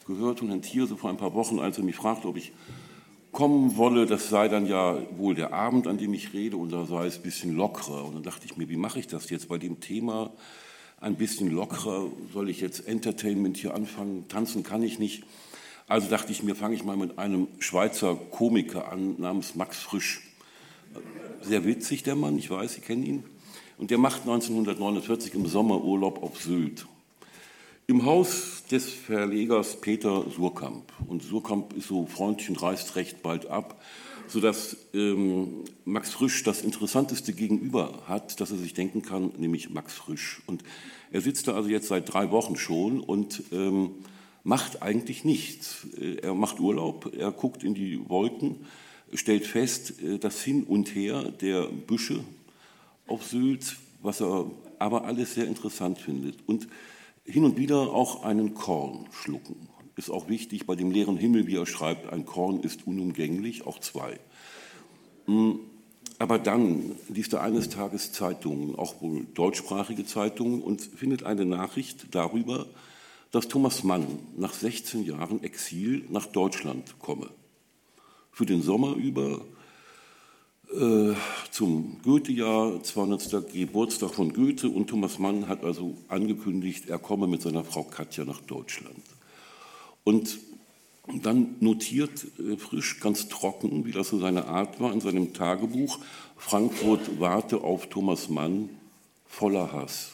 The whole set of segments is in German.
gehört von Herrn Thierse vor ein paar Wochen, als er mich fragte, ob ich kommen wolle. Das sei dann ja wohl der Abend, an dem ich rede, und da sei es ein bisschen lockerer. Und dann dachte ich mir, wie mache ich das jetzt bei dem Thema? Ein bisschen lockerer, soll ich jetzt Entertainment hier anfangen? Tanzen kann ich nicht. Also dachte ich mir, fange ich mal mit einem Schweizer Komiker an, namens Max Frisch. Sehr witzig, der Mann, ich weiß, Sie kennen ihn. Und der macht 1949 im Sommer Urlaub auf Sylt. Im Haus des Verlegers Peter Suhrkamp. Und Suhrkamp ist so freundlich und reist recht bald ab, sodass Max Frisch das Interessanteste Gegenüber hat, das er sich denken kann, nämlich Max Frisch. Und er sitzt da also jetzt seit 3 Wochen schon und macht eigentlich nichts. Er macht Urlaub, er guckt in die Wolken, stellt fest, das Hin und Her der Büsche auf Sylt, was er aber alles sehr interessant findet. Und hin und wieder auch einen Korn schlucken. Ist auch wichtig bei dem leeren Himmel, wie er schreibt, ein Korn ist unumgänglich, auch 2. Aber dann liest er eines Tages Zeitungen, auch wohl deutschsprachige Zeitungen, und findet eine Nachricht darüber, dass Thomas Mann nach 16 Jahren Exil nach Deutschland komme. Für den Sommer über zum Goethe-Jahr, 200. Geburtstag von Goethe, und Thomas Mann hat also angekündigt, er komme mit seiner Frau Katja nach Deutschland. Und dann notiert Frisch ganz trocken, wie das so seine Art war, in seinem Tagebuch: Frankfurt warte auf Thomas Mann, voller Hass.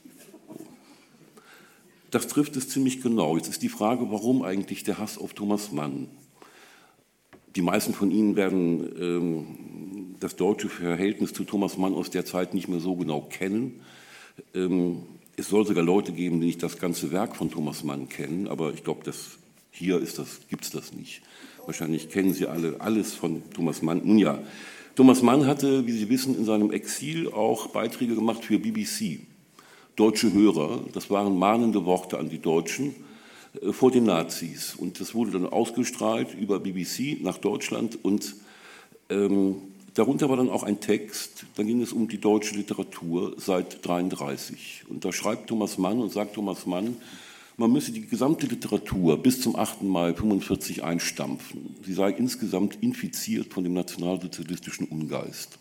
Das trifft es ziemlich genau. Jetzt ist die Frage, warum eigentlich der Hass auf Thomas Mann? Die meisten von Ihnen werden das deutsche Verhältnis zu Thomas Mann aus der Zeit nicht mehr so genau kennen. Es soll sogar Leute geben, die nicht das ganze Werk von Thomas Mann kennen, aber ich glaube, gibt es das nicht. Wahrscheinlich kennen Sie alle alles von Thomas Mann. Nun ja, Thomas Mann hatte, wie Sie wissen, in seinem Exil auch Beiträge gemacht für BBC. Deutsche Hörer, das waren mahnende Worte an die Deutschen vor den Nazis. Und das wurde dann ausgestrahlt über BBC nach Deutschland, und darunter war dann auch ein Text, da ging es um die deutsche Literatur seit 1933. Und da schreibt Thomas Mann und sagt Thomas Mann, man müsse die gesamte Literatur bis zum 8. Mai 1945 einstampfen. Sie sei insgesamt infiziert von dem nationalsozialistischen Ungeist.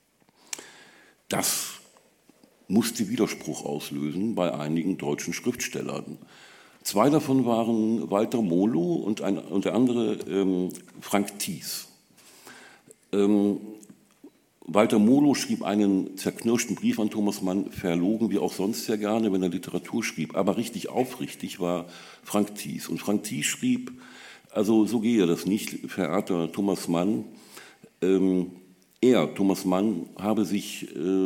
Das musste Widerspruch auslösen bei einigen deutschen Schriftstellern. 2 davon waren Walter Molo und der andere Frank Thies. Walter Molo schrieb einen zerknirschten Brief an Thomas Mann, verlogen wie auch sonst sehr gerne, wenn er Literatur schrieb. Aber richtig aufrichtig war Frank Thies. Und Frank Thies schrieb, also so gehe das nicht, verehrter Thomas Mann. Thomas Mann, habe sich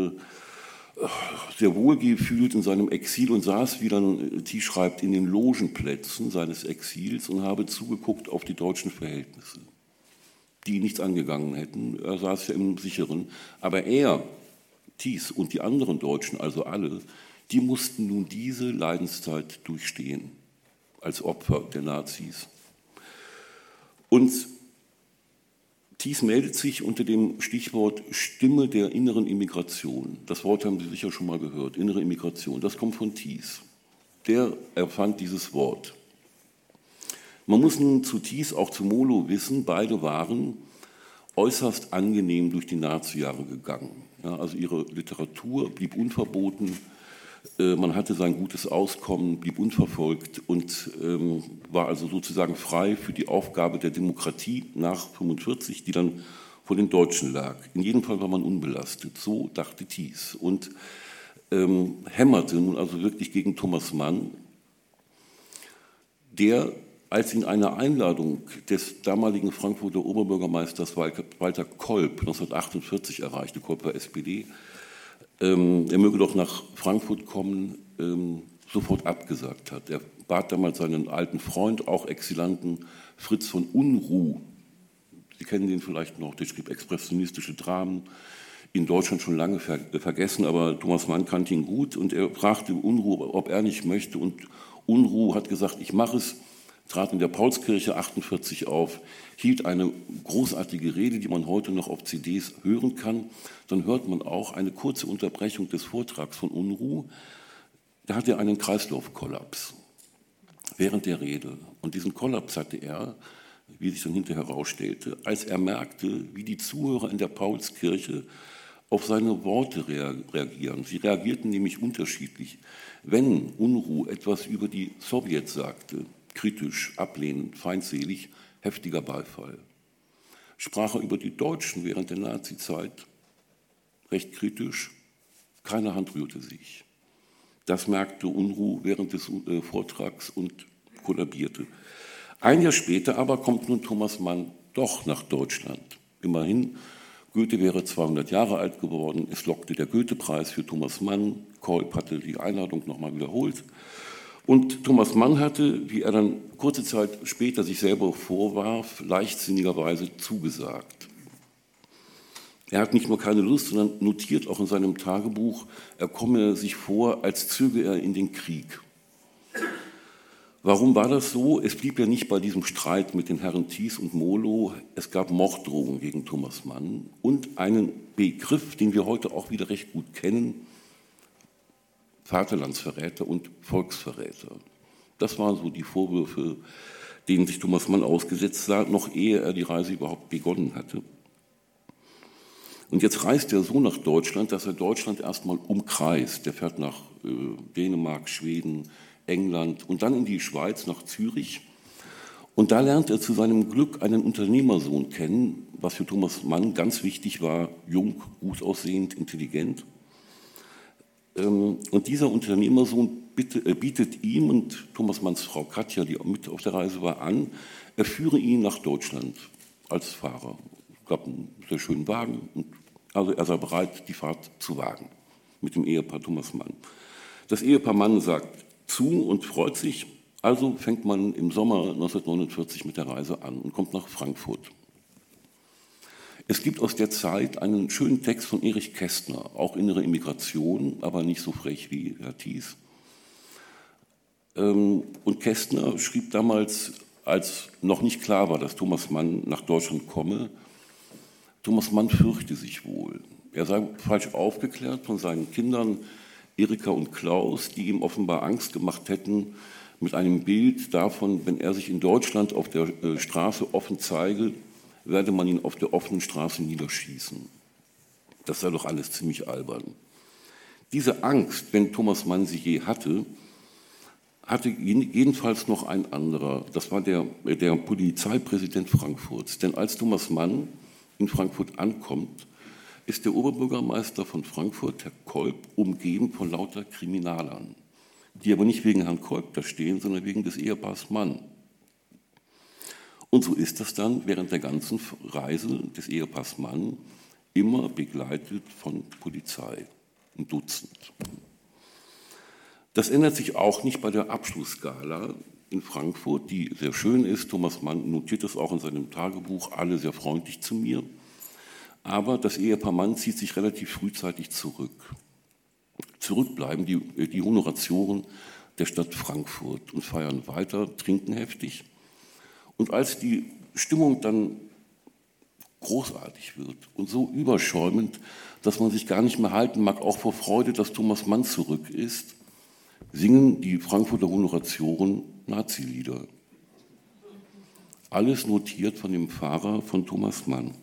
sehr wohl gefühlt in seinem Exil und saß, wie dann Thies schreibt, in den Logenplätzen seines Exils und habe zugeguckt auf die deutschen Verhältnisse, die nichts angegangen hätten. Er saß ja im Sicheren. Aber er, Thies und die anderen Deutschen, also alle, die mussten nun diese Leidenszeit durchstehen als Opfer der Nazis. Und Thies meldet sich unter dem Stichwort Stimme der inneren Immigration. Das Wort haben Sie sicher schon mal gehört, innere Immigration. Das kommt von Thies. Der erfand dieses Wort. Man muss nun zu Thies, auch zu Molo wissen, beide waren äußerst angenehm durch die Nazi-Jahre gegangen. Ja, also ihre Literatur blieb unverboten, man hatte sein gutes Auskommen, blieb unverfolgt und war also sozusagen frei für die Aufgabe der Demokratie nach 1945, die dann vor den Deutschen lag. In jedem Fall war man unbelastet, so dachte Thies. Und hämmerte nun also wirklich gegen Thomas Mann, der, als ihn eine Einladung des damaligen Frankfurter Oberbürgermeisters Walter Kolb 1948 erreichte, Kolb war SPD, er möge doch nach Frankfurt kommen, sofort abgesagt hat. Er bat damals seinen alten Freund, auch Exilanten, Fritz von Unruh, Sie kennen den vielleicht noch, der schrieb expressionistische Dramen, in Deutschland schon lange vergessen, aber Thomas Mann kannte ihn gut, und er fragte Unruh, ob er nicht möchte, und Unruh hat gesagt, ich mache es, trat in der Paulskirche 48 auf, hielt eine großartige Rede, die man heute noch auf CDs hören kann. Dann hört man auch eine kurze Unterbrechung des Vortrags von Unruh. Da hat er einen Kreislaufkollaps. während der Rede. Und diesen Kollaps hatte er, wie sich dann hinterher herausstellte, als er merkte, wie die Zuhörer in der Paulskirche auf seine Worte reagieren. Sie reagierten nämlich unterschiedlich. Wenn Unruh etwas über die Sowjets sagte, kritisch, ablehnend, feindselig, heftiger Beifall. Sprach er über die Deutschen während der Nazizeit, recht kritisch, keine Hand rührte sich. Das merkte Unruh während des Vortrags und kollabierte. Ein Jahr später aber kommt nun Thomas Mann doch nach Deutschland. Immerhin, Goethe wäre 200 Jahre alt geworden. Es lockte der Goethe-Preis für Thomas Mann. Kolb hatte die Einladung nochmal wiederholt. Und Thomas Mann hatte, wie er dann kurze Zeit später sich selber vorwarf, leichtsinnigerweise zugesagt. Er hat nicht nur keine Lust, sondern notiert auch in seinem Tagebuch, er komme sich vor, als zöge er in den Krieg. Warum war das so? Es blieb ja nicht bei diesem Streit mit den Herren Thies und Molo. Es gab Morddrohungen gegen Thomas Mann und einen Begriff, den wir heute auch wieder recht gut kennen, Vaterlandsverräter und Volksverräter. Das waren so die Vorwürfe, denen sich Thomas Mann ausgesetzt sah, noch ehe er die Reise überhaupt begonnen hatte. Und jetzt reist er so nach Deutschland, dass er Deutschland erstmal umkreist. Der fährt nach Dänemark, Schweden, England und dann in die Schweiz, nach Zürich. Und da lernt er zu seinem Glück einen Unternehmersohn kennen, was für Thomas Mann ganz wichtig war, jung, gut aussehend, intelligent. Und dieser Unternehmersohn bietet ihm und Thomas Manns Frau Katja, die mit auf der Reise war, an, er führe ihn nach Deutschland als Fahrer. Es gab einen sehr schönen Wagen, und also er sei bereit, die Fahrt zu wagen mit dem Ehepaar Thomas Mann. Das Ehepaar Mann sagt zu und freut sich, also fängt man im Sommer 1949 mit der Reise an und kommt nach Frankfurt. Es gibt aus der Zeit einen schönen Text von Erich Kästner, auch innere Immigration, aber nicht so frech wie Herr Thies. Und Kästner schrieb damals, als noch nicht klar war, dass Thomas Mann nach Deutschland komme, Thomas Mann fürchte sich wohl. Er sei falsch aufgeklärt von seinen Kindern Erika und Klaus, die ihm offenbar Angst gemacht hätten mit einem Bild davon, wenn er sich in Deutschland auf der Straße offen zeige, werde man ihn auf der offenen Straße niederschießen. Das sei doch alles ziemlich albern. Diese Angst, wenn Thomas Mann sie je hatte jedenfalls noch ein anderer. Das war der Polizeipräsident Frankfurts. Denn als Thomas Mann in Frankfurt ankommt, ist der Oberbürgermeister von Frankfurt, Herr Kolb, umgeben von lauter Kriminalern, die aber nicht wegen Herrn Kolb da stehen, sondern wegen des Ehepaars Mann. Und so ist das dann während der ganzen Reise des Ehepaars Mann immer begleitet von Polizei, ein Dutzend. Das ändert sich auch nicht bei der Abschlussgala in Frankfurt, die sehr schön ist. Thomas Mann notiert es auch in seinem Tagebuch, alle sehr freundlich zu mir. Aber das Ehepaar Mann zieht sich relativ frühzeitig zurück. Zurückbleiben die Honoratioren der Stadt Frankfurt und feiern weiter, trinken heftig. Und als die Stimmung dann großartig wird und so überschäumend, dass man sich gar nicht mehr halten mag, auch vor Freude, dass Thomas Mann zurück ist, singen die Frankfurter Honoratioren Nazi-Lieder. Alles notiert von dem Fahrer von Thomas Mann.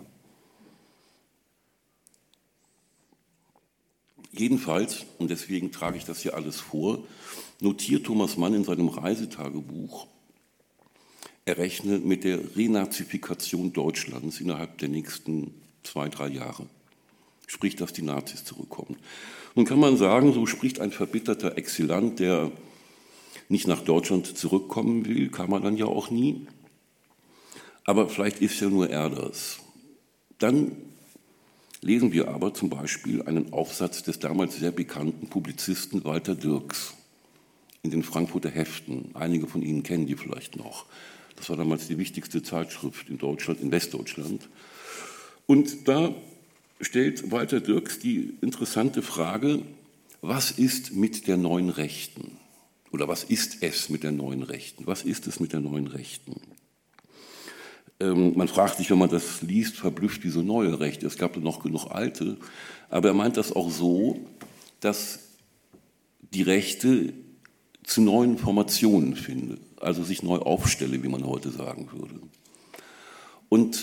Jedenfalls, und deswegen trage ich das hier alles vor, notiert Thomas Mann in seinem Reisetagebuch, er rechne mit der Renazifikation Deutschlands innerhalb der nächsten 2-3 Jahre. Sprich, dass die Nazis zurückkommen. Nun kann man sagen, so spricht ein verbitterter Exilant, der nicht nach Deutschland zurückkommen will, kam er dann ja auch nie. Aber vielleicht ist ja nur er das. Dann lesen wir aber zum Beispiel einen Aufsatz des damals sehr bekannten Publizisten Walter Dirks in den Frankfurter Heften. Einige von Ihnen kennen die vielleicht noch. Das war damals die wichtigste Zeitschrift in Deutschland, in Westdeutschland. Und da stellt Walter Dirks die interessante Frage, was ist mit der neuen Rechten? Oder was ist es mit der neuen Rechten? Was ist es mit der neuen Rechten? Man fragt sich, wenn man das liest, verblüfft diese neue Rechte. Es gab noch genug alte. Aber er meint das auch so, dass die Rechte zu neuen Formationen also sich neu aufstelle, wie man heute sagen würde. Und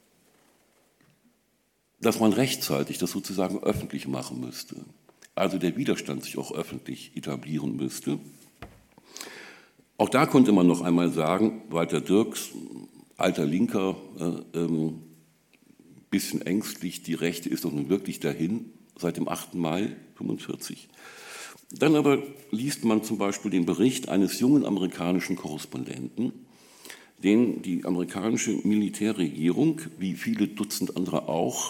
dass man rechtzeitig das sozusagen öffentlich machen müsste, also der Widerstand sich auch öffentlich etablieren müsste. Auch da konnte man noch einmal sagen, Walter Dirks, alter Linker, bisschen ängstlich, die Rechte ist doch nun wirklich dahin, seit dem 8. Mai 1945. Dann aber liest man zum Beispiel den Bericht eines jungen amerikanischen Korrespondenten, den die amerikanische Militärregierung, wie viele Dutzend andere auch,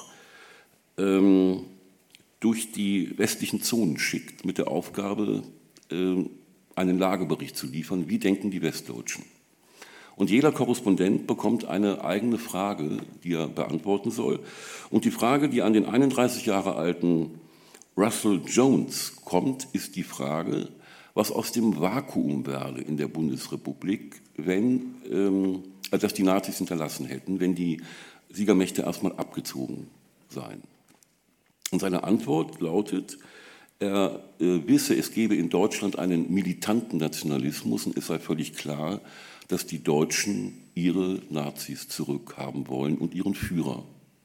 durch die westlichen Zonen schickt, mit der Aufgabe, einen Lagebericht zu liefern, wie denken die Westdeutschen. Und jeder Korrespondent bekommt eine eigene Frage, die er beantworten soll. Und die Frage, die an den 31 Jahre alten Russell Jones kommt, ist die Frage, was aus dem Vakuum werde in der Bundesrepublik, wenn das die Nazis hinterlassen hätten, wenn die Siegermächte erstmal abgezogen seien. Und seine Antwort lautet, er wisse, es gebe in Deutschland einen militanten Nationalismus und es sei völlig klar, dass die Deutschen ihre Nazis zurückhaben wollen und ihren Führer.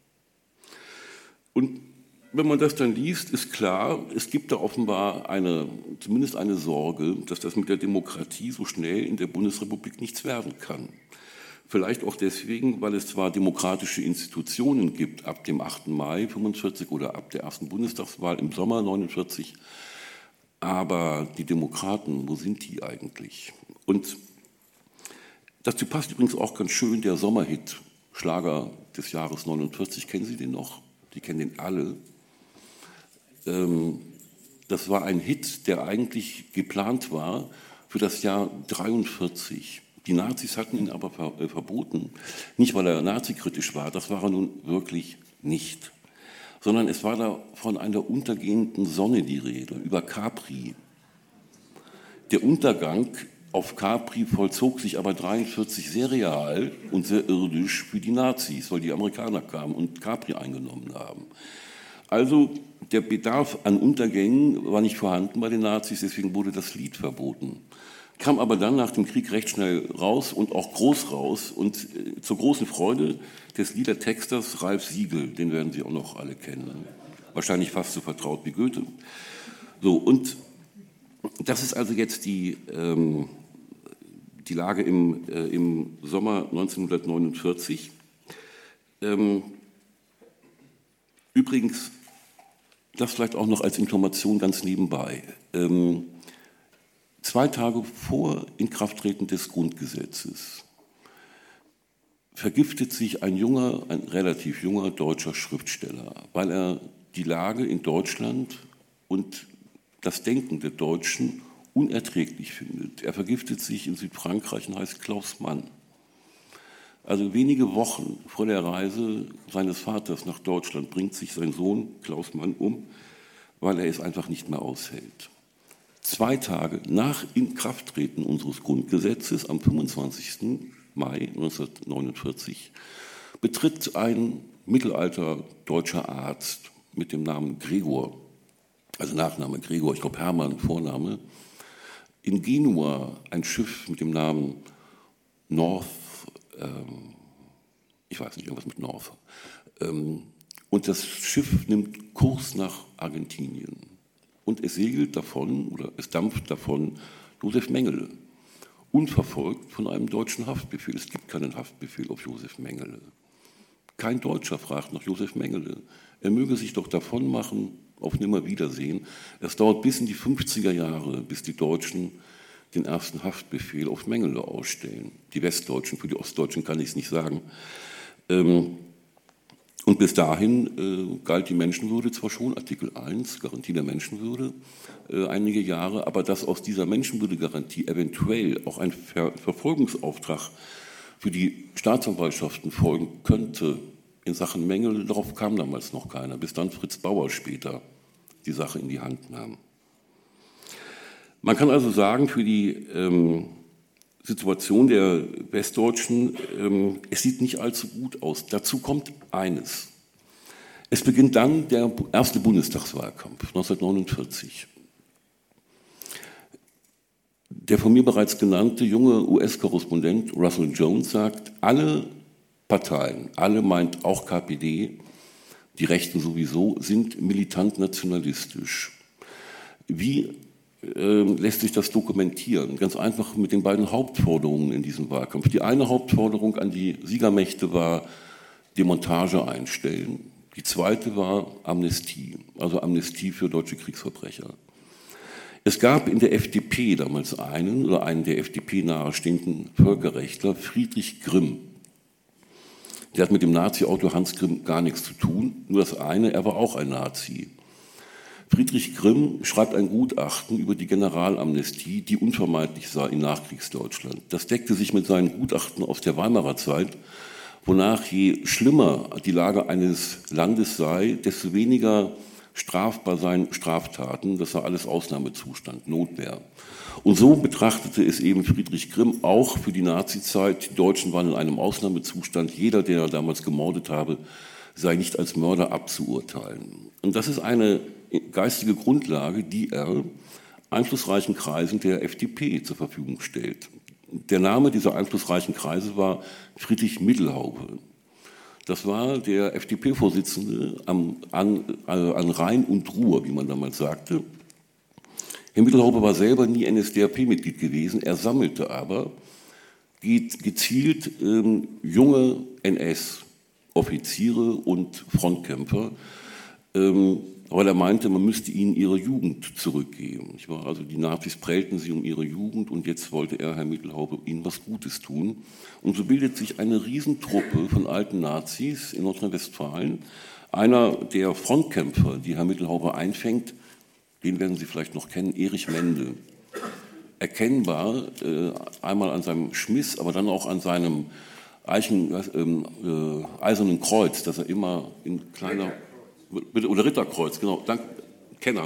Und wenn man das dann liest, ist klar, es gibt da offenbar zumindest eine Sorge, dass das mit der Demokratie so schnell in der Bundesrepublik nichts werden kann. Vielleicht auch deswegen, weil es zwar demokratische Institutionen gibt ab dem 8. Mai 1945 oder ab der ersten Bundestagswahl im Sommer 1949, aber die Demokraten, wo sind die eigentlich? Und dazu passt übrigens auch ganz schön der Sommerhit, Schlager des Jahres 1949. Kennen Sie den noch? Die kennen den alle. Das war ein Hit, der eigentlich geplant war für das Jahr 1943. Die Nazis hatten ihn aber verboten, nicht weil er nazikritisch war, das war er nun wirklich nicht, sondern es war da von einer untergehenden Sonne die Rede, über Capri. Der Untergang auf Capri vollzog sich aber 1943 sehr real und sehr irdisch für die Nazis, weil die Amerikaner kamen und Capri eingenommen haben. Also der Bedarf an Untergängen war nicht vorhanden bei den Nazis, deswegen wurde das Lied verboten. Kam aber dann nach dem Krieg recht schnell raus und auch groß raus und zur großen Freude des Liedertexters Ralf Siegel, den werden Sie auch noch alle kennen, wahrscheinlich fast so vertraut wie Goethe. So, und das ist also jetzt die Lage im Sommer 1949. Übrigens, das vielleicht auch noch als Information ganz nebenbei. 2 Tage vor Inkrafttreten des Grundgesetzes vergiftet sich ein relativ junger deutscher Schriftsteller, weil er die Lage in Deutschland und das Denken der Deutschen unerträglich findet. Er vergiftet sich in Südfrankreich und heißt Klaus Mann. Also wenige Wochen vor der Reise seines Vaters nach Deutschland bringt sich sein Sohn Klaus Mann um, weil er es einfach nicht mehr aushält. 2 Tage nach Inkrafttreten unseres Grundgesetzes, am 25. Mai 1949, betritt ein mittelalter deutscher Arzt mit dem Namen Gregor, also Nachname Gregor, ich glaube Hermann, Vorname, in Genua ein Schiff mit dem Namen North, ich weiß nicht, irgendwas mit North, und das Schiff nimmt Kurs nach Argentinien. Und es segelt davon, oder es dampft davon, Josef Mengele, unverfolgt von einem deutschen Haftbefehl. Es gibt keinen Haftbefehl auf Josef Mengele. Kein Deutscher fragt nach Josef Mengele. Er möge sich doch davon machen, auf Nimmerwiedersehen. Es dauert bis in die 50er Jahre, bis die Deutschen den ersten Haftbefehl auf Mengele ausstellen. Die Westdeutschen, für die Ostdeutschen kann ich es nicht sagen. Und bis dahin galt die Menschenwürde zwar schon, Artikel 1, Garantie der Menschenwürde, einige Jahre, aber dass aus dieser Menschenwürdegarantie eventuell auch ein Verfolgungsauftrag für die Staatsanwaltschaften folgen könnte in Sachen Mengele, darauf kam damals noch keiner, bis dann Fritz Bauer später die Sache in die Hand nahm. Man kann also sagen, für die Situation der Westdeutschen, es sieht nicht allzu gut aus. Dazu kommt eines. Es beginnt dann der erste Bundestagswahlkampf 1949. Der von mir bereits genannte junge US-Korrespondent Russell Jones sagt, alle Parteien, alle meint auch KPD, die Rechten sowieso, sind militant nationalistisch. Wie lässt sich das dokumentieren? Ganz einfach mit den beiden Hauptforderungen in diesem Wahlkampf. Die eine Hauptforderung an die Siegermächte war Demontage einstellen. Die zweite war Amnestie, also Amnestie für deutsche Kriegsverbrecher. Es gab in der FDP damals einen der FDP nahestehenden Völkerrechtler, Friedrich Grimm. Der hat mit dem Nazi-Autor Hans Grimm gar nichts zu tun, nur das eine, er war auch ein Nazi. Friedrich Grimm schreibt ein Gutachten über die Generalamnestie, die unvermeidlich sei in Nachkriegsdeutschland. Das deckte sich mit seinen Gutachten aus der Weimarer Zeit, wonach je schlimmer die Lage eines Landes sei, desto weniger strafbar seien Straftaten, das sei alles Ausnahmezustand, Notwehr. Und so betrachtete es eben Friedrich Grimm auch für die Nazizeit. Die Deutschen waren in einem Ausnahmezustand. Jeder, der damals gemordet habe, sei nicht als Mörder abzuurteilen. Und das ist eine geistige Grundlage, die er einflussreichen Kreisen der FDP zur Verfügung stellt. Der Name dieser einflussreichen Kreise war Friedrich Mittelhaube. Das war der FDP-Vorsitzende an Rhein und Ruhr, wie man damals sagte. Herr Mittelhaube war selber nie NSDAP-Mitglied gewesen, er sammelte aber gezielt junge NS-Offiziere und Frontkämpfer, weil er meinte, man müsste ihnen ihre Jugend zurückgeben. Also die Nazis prellten sie um ihre Jugend und jetzt wollte er, Herr Mittelhaube, ihnen was Gutes tun. Und so bildet sich eine Riesentruppe von alten Nazis in Nordrhein-Westfalen. Einer der Frontkämpfer, die Herr Mittelhaube einfängt, den werden Sie vielleicht noch kennen, Erich Mende. Erkennbar einmal an seinem Schmiss, aber dann auch an seinem eisernen Kreuz, das er immer in kleiner... Oder Ritterkreuz, genau, danke, Kenner.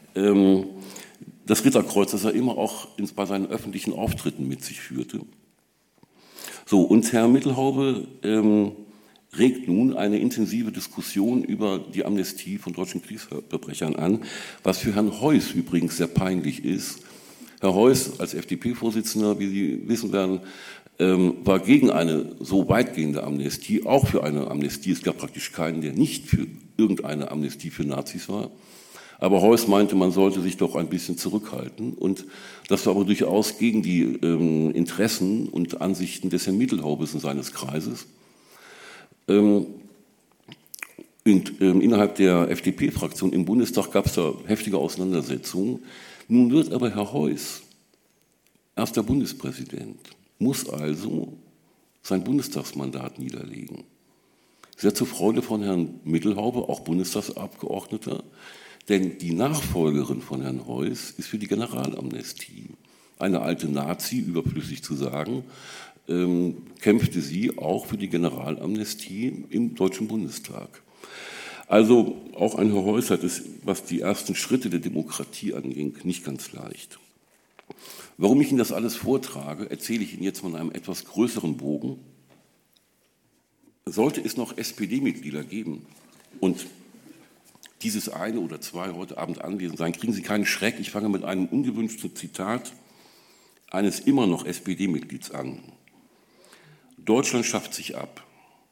Das Ritterkreuz, das er immer auch bei seinen öffentlichen Auftritten mit sich führte. So, und Herr Mittelhaube regt nun eine intensive Diskussion über die Amnestie von deutschen Kriegsverbrechern an, was für Herrn Heuss übrigens sehr peinlich ist. Herr Heuss als FDP-Vorsitzender, wie Sie wissen werden, war gegen eine so weitgehende Amnestie, auch für eine Amnestie. Es gab praktisch keinen, der nicht für irgendeine Amnestie für Nazis war. Aber Heuss meinte, man sollte sich doch ein bisschen zurückhalten. Und das war aber durchaus gegen die Interessen und Ansichten des Herrn Mittelhaubes und seines Kreises. Und innerhalb der FDP-Fraktion im Bundestag gab es da heftige Auseinandersetzungen. Nun wird aber Herr Heuss erster Bundespräsident, muss also sein Bundestagsmandat niederlegen. Sehr zur Freude von Herrn Mittelhaube, auch Bundestagsabgeordneter, denn die Nachfolgerin von Herrn Heuss ist für die Generalamnestie. Eine alte Nazi, überflüssig zu sagen, kämpfte sie auch für die Generalamnestie im Deutschen Bundestag. Also auch ein Herr Heuss hat es, was die ersten Schritte der Demokratie anging, nicht ganz leicht. Warum ich Ihnen das alles vortrage, erzähle ich Ihnen jetzt mal in einem etwas größeren Bogen. Sollte es noch SPD-Mitglieder geben und dieses eine oder zwei heute Abend anwesend sein, kriegen Sie keinen Schreck. Ich fange mit einem ungewünschten Zitat eines immer noch SPD-Mitglieds an. Deutschland schafft sich ab.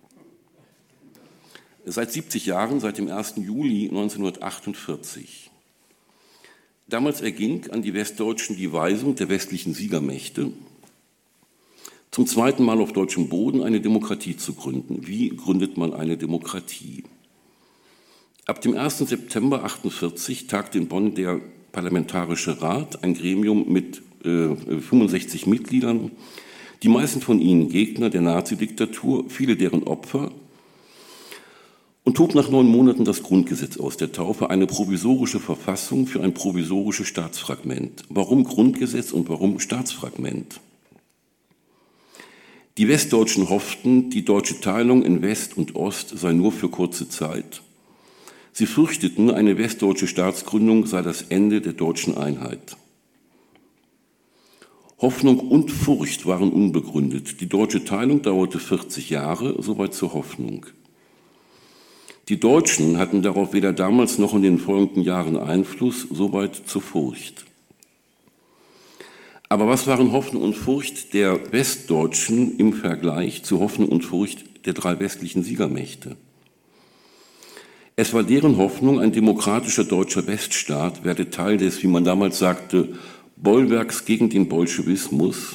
Seit 70 Jahren, seit dem 1. Juli 1948. Damals erging an die Westdeutschen die Weisung der westlichen Siegermächte, zum zweiten Mal auf deutschem Boden eine Demokratie zu gründen. Wie gründet man eine Demokratie? Ab dem 1. September 1948 tagte in Bonn der Parlamentarische Rat, ein Gremium mit 65 Mitgliedern, die meisten von ihnen Gegner der Nazidiktatur, viele deren Opfer, und hob nach 9 Monaten das Grundgesetz aus der Taufe, eine provisorische Verfassung für ein provisorisches Staatsfragment. Warum Grundgesetz und warum Staatsfragment? Die Westdeutschen hofften, die deutsche Teilung in West und Ost sei nur für kurze Zeit. Sie fürchteten, eine westdeutsche Staatsgründung sei das Ende der deutschen Einheit. Hoffnung und Furcht waren unbegründet. Die deutsche Teilung dauerte 40 Jahre, soweit zur Hoffnung. Die Deutschen hatten darauf weder damals noch in den folgenden Jahren Einfluss, soweit zur Furcht. Aber was waren Hoffnung und Furcht der Westdeutschen im Vergleich zu Hoffnung und Furcht der drei westlichen Siegermächte? Es war deren Hoffnung, ein demokratischer deutscher Weststaat werde Teil des, wie man damals sagte, Bollwerks gegen den Bolschewismus.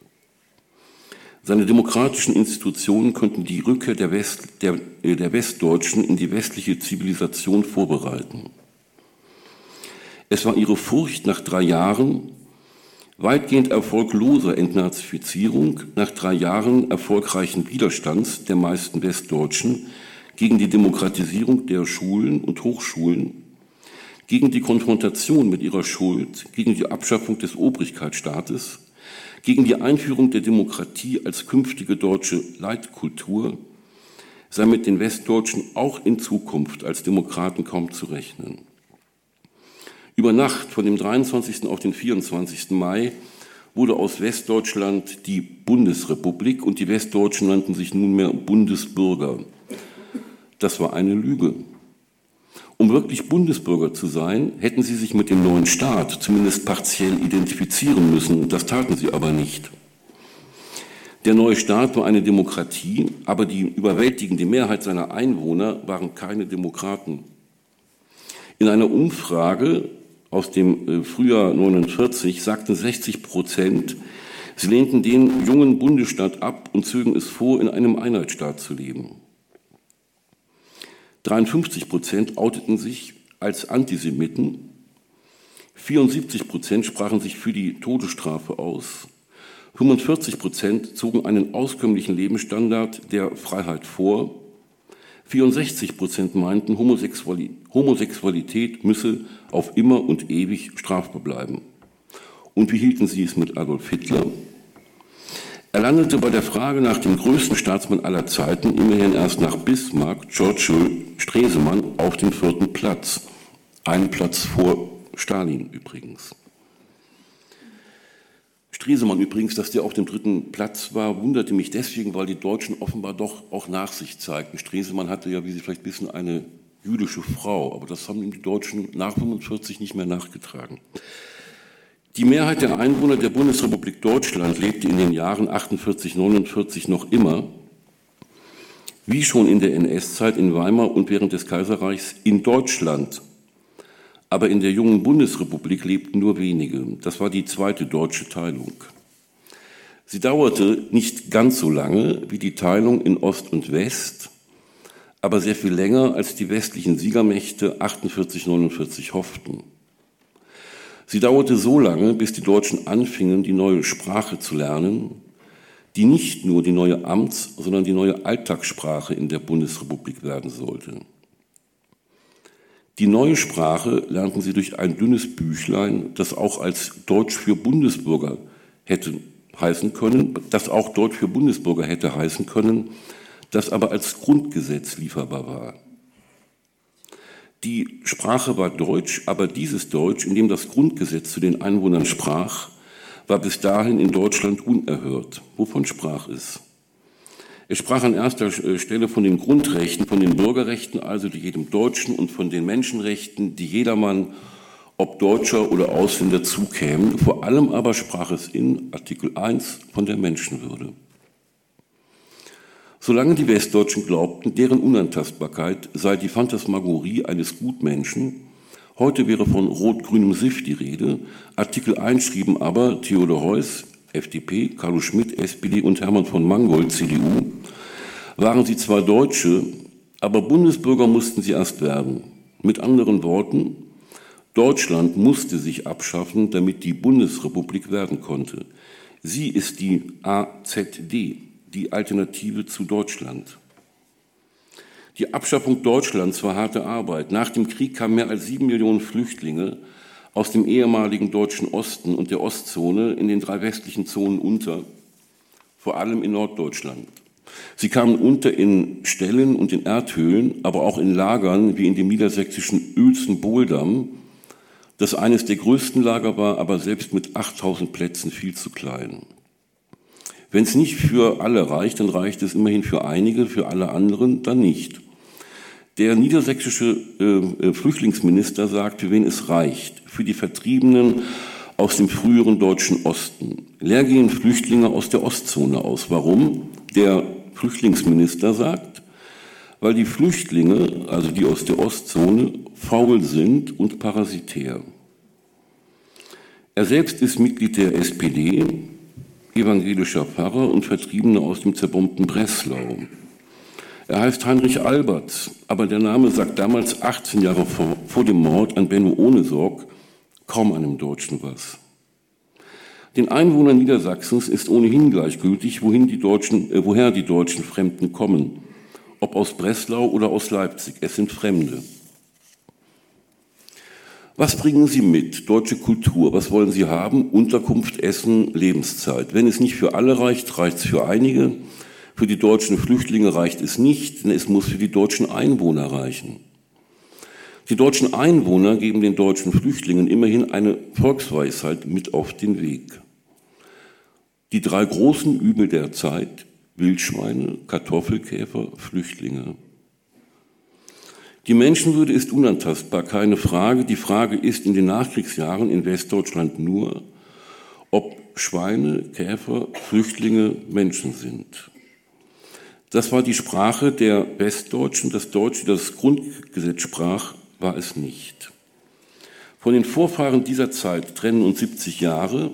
Seine demokratischen Institutionen konnten die Rückkehr der Westdeutschen in die westliche Zivilisation vorbereiten. Es war ihre Furcht nach 3 Jahren weitgehend erfolgloser Entnazifizierung, nach 3 Jahren erfolgreichen Widerstands der meisten Westdeutschen gegen die Demokratisierung der Schulen und Hochschulen, gegen die Konfrontation mit ihrer Schuld, gegen die Abschaffung des Obrigkeitsstaates, gegen die Einführung der Demokratie als künftige deutsche Leitkultur, sei mit den Westdeutschen auch in Zukunft als Demokraten kaum zu rechnen. Über Nacht von dem 23. auf den 24. Mai wurde aus Westdeutschland die Bundesrepublik und die Westdeutschen nannten sich nunmehr Bundesbürger. Das war eine Lüge. Um wirklich Bundesbürger zu sein, hätten sie sich mit dem neuen Staat zumindest partiell identifizieren müssen. Das taten sie aber nicht. Der neue Staat war eine Demokratie, aber die überwältigende Mehrheit seiner Einwohner waren keine Demokraten. In einer Umfrage aus dem Frühjahr 49 sagten 60%, sie lehnten den jungen Bundesstaat ab und zögen es vor, in einem Einheitsstaat zu leben. 53% outeten sich als Antisemiten, 74% sprachen sich für die Todesstrafe aus, 45% zogen einen auskömmlichen Lebensstandard der Freiheit vor, 64% meinten, Homosexualität müsse auf immer und ewig strafbar bleiben. Und wie hielten sie es mit Adolf Hitler? Er landete bei der Frage nach dem größten Staatsmann aller Zeiten immerhin erst nach Bismarck, Churchill, Stresemann auf dem 4. Platz. Einen Platz vor Stalin übrigens. Stresemann übrigens, dass der auf dem 3. Platz war, wunderte mich deswegen, weil die Deutschen offenbar doch auch Nachsicht zeigten. Stresemann hatte ja, wie Sie vielleicht wissen, eine jüdische Frau, aber das haben ihm die Deutschen nach 1945 nicht mehr nachgetragen. Die Mehrheit der Einwohner der Bundesrepublik Deutschland lebte in den Jahren 48, 49 noch immer, wie schon in der NS-Zeit in Weimar und während des Kaiserreichs, in Deutschland. Aber in der jungen Bundesrepublik lebten nur wenige. Das war die zweite deutsche Teilung. Sie dauerte nicht ganz so lange wie die Teilung in Ost und West, aber sehr viel länger, als die westlichen Siegermächte 48, 49 hofften. Sie dauerte so lange, bis die Deutschen anfingen, die neue Sprache zu lernen, die nicht nur die neue Amts-, sondern die neue Alltagssprache in der Bundesrepublik werden sollte. Die neue Sprache lernten sie durch ein dünnes Büchlein, das auch als Deutsch für Bundesbürger hätte heißen können, das auch Deutsch für Bundesbürger hätte heißen können, das aber als Grundgesetz lieferbar war. Die Sprache war Deutsch, aber dieses Deutsch, in dem das Grundgesetz zu den Einwohnern sprach, war bis dahin in Deutschland unerhört. Wovon sprach es? Es sprach an erster Stelle von den Grundrechten, von den Bürgerrechten, also die jedem Deutschen, und von den Menschenrechten, die jedermann, ob Deutscher oder Ausländer, zukämen. Vor allem aber sprach es in Artikel 1 von der Menschenwürde. Solange die Westdeutschen glaubten, deren Unantastbarkeit sei die Phantasmagorie eines Gutmenschen, heute wäre von rot-grünem Siff die Rede, Artikel 1 schrieben aber Theodor Heuss, FDP, Carlo Schmitt, SPD und Hermann von Mangold, CDU, waren sie zwar Deutsche, aber Bundesbürger mussten sie erst werden. Mit anderen Worten, Deutschland musste sich abschaffen, damit die Bundesrepublik werden konnte. Sie ist die AZD, die Alternative zu Deutschland. Die Abschaffung Deutschlands war harte Arbeit. Nach dem Krieg kamen mehr als 7 Millionen Flüchtlinge aus dem ehemaligen deutschen Osten und der Ostzone in den 3 westlichen Zonen unter, vor allem in Norddeutschland. Sie kamen unter in Ställen und in Erdhöhlen, aber auch in Lagern wie in dem niedersächsischen Uelzen-Bohldamm, das eines der größten Lager war, aber selbst mit 8000 Plätzen viel zu klein. Wenn es nicht für alle reicht, dann reicht es immerhin für einige, für alle anderen dann nicht. Der niedersächsische Flüchtlingsminister sagt, für wen es reicht. Für die Vertriebenen aus dem früheren deutschen Osten. Leer gehen Flüchtlinge aus der Ostzone aus. Warum? Der Flüchtlingsminister sagt, weil die Flüchtlinge, also die aus der Ostzone, faul sind und parasitär. Er selbst ist Mitglied der SPD, evangelischer Pfarrer und Vertriebener aus dem zerbombten Breslau. Er heißt Heinrich Alberts, aber der Name sagt damals 18 Jahre vor dem Mord an Benno Ohnesorg kaum einem Deutschen was. Den Einwohnern Niedersachsens ist ohnehin gleichgültig, woher die deutschen Fremden kommen, ob aus Breslau oder aus Leipzig, es sind Fremde. Was bringen Sie mit? Deutsche Kultur. Was wollen Sie haben? Unterkunft, Essen, Lebenszeit. Wenn es nicht für alle reicht, reicht es für einige. Für die deutschen Flüchtlinge reicht es nicht, denn es muss für die deutschen Einwohner reichen. Die deutschen Einwohner geben den deutschen Flüchtlingen immerhin eine Volksweisheit mit auf den Weg. Die 3 großen Übel der Zeit: Wildschweine, Kartoffelkäfer, Flüchtlinge. Die Menschenwürde ist unantastbar, keine Frage. Die Frage ist in den Nachkriegsjahren in Westdeutschland nur, ob Schweine, Käfer, Flüchtlinge Menschen sind. Das war die Sprache der Westdeutschen. Das Deutsche, das Grundgesetz sprach, war es nicht. Von den Vorfahren dieser Zeit trennen uns 70 Jahre,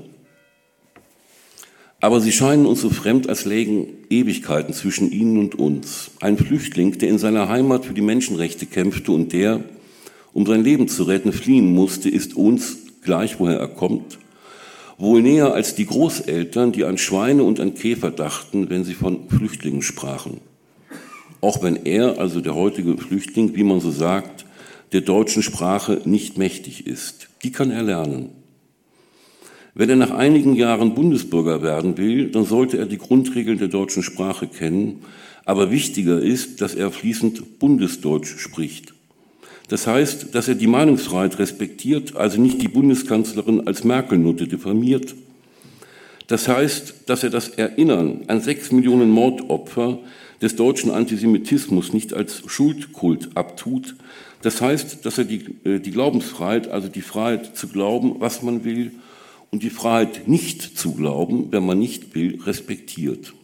aber sie scheinen uns so fremd, als lägen Ewigkeiten zwischen ihnen und uns. Ein Flüchtling, der in seiner Heimat für die Menschenrechte kämpfte und der, um sein Leben zu retten, fliehen musste, ist uns, gleich woher er kommt, wohl näher als die Großeltern, die an Schweine und an Käfer dachten, wenn sie von Flüchtlingen sprachen. Auch wenn er, also der heutige Flüchtling, wie man so sagt, der deutschen Sprache nicht mächtig ist. Die kann er lernen. Wenn er nach einigen Jahren Bundesbürger werden will, dann sollte er die Grundregeln der deutschen Sprache kennen. Aber wichtiger ist, dass er fließend Bundesdeutsch spricht. Das heißt, dass er die Meinungsfreiheit respektiert, also nicht die Bundeskanzlerin als Merkel-Nutte diffamiert. Das heißt, dass er das Erinnern an 6 Millionen Mordopfer des deutschen Antisemitismus nicht als Schuldkult abtut. Das heißt, dass er die Glaubensfreiheit, also die Freiheit zu glauben, was man will, und die Freiheit, nicht zu glauben, wenn man nicht will, respektiert.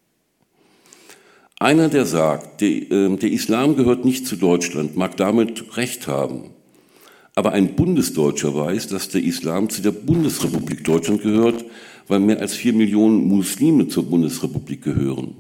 Einer, der sagt, der Islam gehört nicht zu Deutschland, mag damit Recht haben. Aber ein Bundesdeutscher weiß, dass der Islam zu der Bundesrepublik Deutschland gehört, weil mehr als 4 Millionen Muslime zur Bundesrepublik gehören.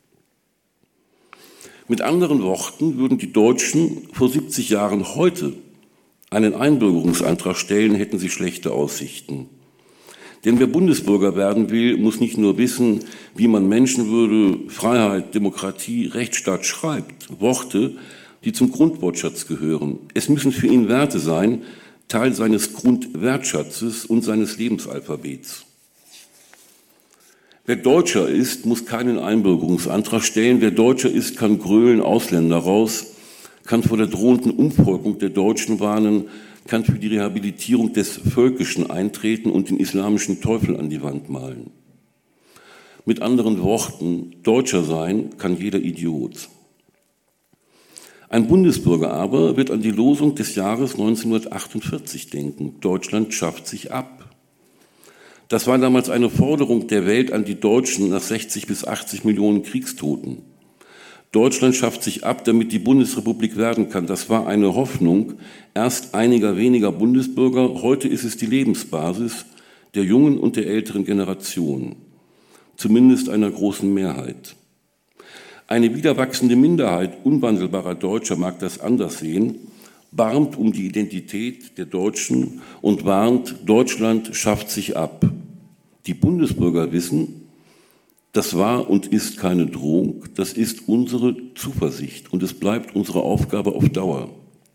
Mit anderen Worten würden die Deutschen vor 70 Jahren heute einen Einbürgerungsantrag stellen, hätten sie schlechte Aussichten. Denn wer Bundesbürger werden will, muss nicht nur wissen, wie man Menschenwürde, Freiheit, Demokratie, Rechtsstaat schreibt, Worte, die zum Grundwortschatz gehören. Es müssen für ihn Werte sein, Teil seines Grundwertschatzes und seines Lebensalphabets. Wer Deutscher ist, muss keinen Einbürgerungsantrag stellen. Wer Deutscher ist, kann grölen Ausländer raus, kann vor der drohenden Umvolkung der Deutschen warnen, kann für die Rehabilitierung des Völkischen eintreten und den islamischen Teufel an die Wand malen. Mit anderen Worten, Deutscher sein kann jeder Idiot. Ein Bundesbürger aber wird an die Losung des Jahres 1948 denken: Deutschland schafft sich ab. Das war damals eine Forderung der Welt an die Deutschen nach 60 bis 80 Millionen Kriegstoten. Deutschland schafft sich ab, damit die Bundesrepublik werden kann. Das war eine Hoffnung erst einiger weniger Bundesbürger. Heute ist es die Lebensbasis der jungen und der älteren Generation, zumindest einer großen Mehrheit. Eine wieder wachsende Minderheit unwandelbarer Deutscher mag das anders sehen, barmt um die Identität der Deutschen und warnt, Deutschland schafft sich ab. Die Bundesbürger wissen, das war und ist keine Drohung, das ist unsere Zuversicht und es bleibt unsere Aufgabe auf Dauer.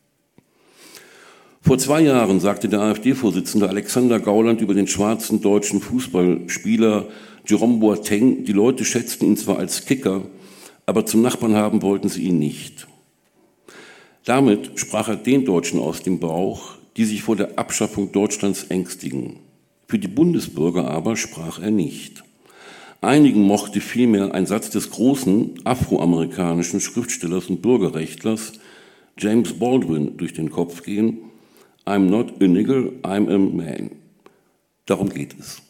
Vor 2 Jahren sagte der AfD-Vorsitzende Alexander Gauland über den schwarzen deutschen Fußballspieler Jerome Boateng, die Leute schätzten ihn zwar als Kicker, aber zum Nachbarn haben wollten sie ihn nicht. Damit sprach er den Deutschen aus dem Bauch, die sich vor der Abschaffung Deutschlands ängstigen. Für die Bundesbürger aber sprach er nicht. Einigen mochte vielmehr ein Satz des großen afroamerikanischen Schriftstellers und Bürgerrechtlers James Baldwin durch den Kopf gehen: I'm not a nigger, I'm a man. Darum geht es.